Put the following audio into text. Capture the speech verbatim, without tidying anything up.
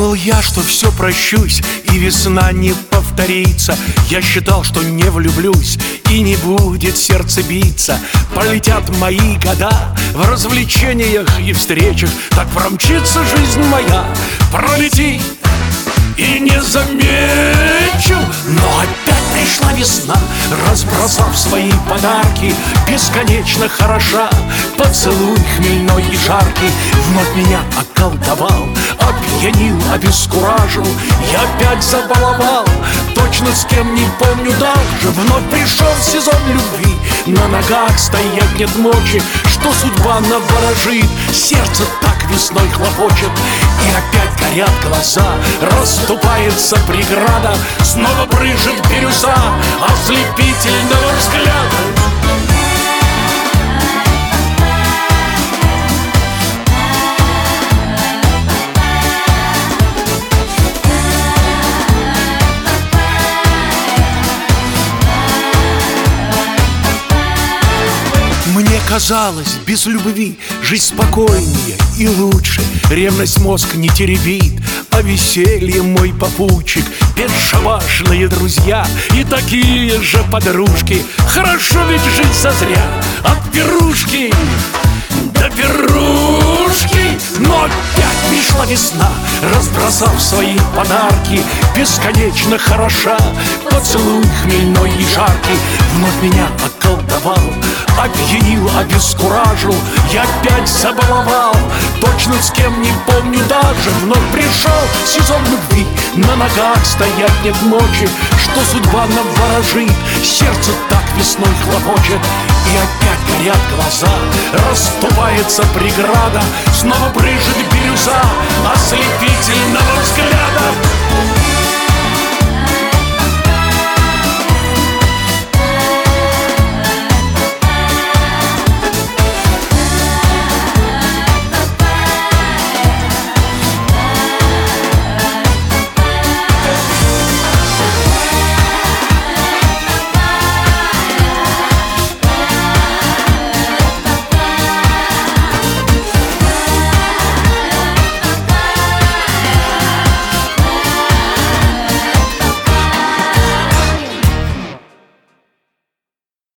Думал я, что все прощусь, и весна не повторится. Я считал, что не влюблюсь, и не будет сердце биться. Пролетят мои года в развлечениях и встречах. Так промчится жизнь моя, пролетит и не замечу. Но опять пришла весна, разбросав свои подарки. Бесконечно хороша, поцелуй хмельной и жаркий. Вновь меня околдовал, опьянил, обескуражил. Я опять забаловал, точно с кем не помню даже. Вновь пришел сезон любви, на ногах стоять нет мочи. Что судьба наворожит, сердце так весной хлопочет. И опять горят глаза, расступается преграда. Снова брызжет бирюза ослепительного взгляда. Мне казалось, без любви жизнь спокойнее и лучше. Ревность мозг не теребит, а веселье мой попутчик. Бесшабашные друзья и такие же подружки. Хорошо ведь жить зазря, от пирушки до пирушки. Но опять пришла весна, разбросав свои подарки. Бесконечно хороша, поцелуй хмельной и жаркий. Вновь меня околдовал, опьянил, обескуражил. Я опять забаловал, точно с кем не помню даже. Вновь пришел сезон любви, на ногах стоять нет мочи. Что судьба наворожит, сердце так весной хлопочет. И опять горят глаза, расступается преграда. Снова брызжет бирюза ослепительного взгляда.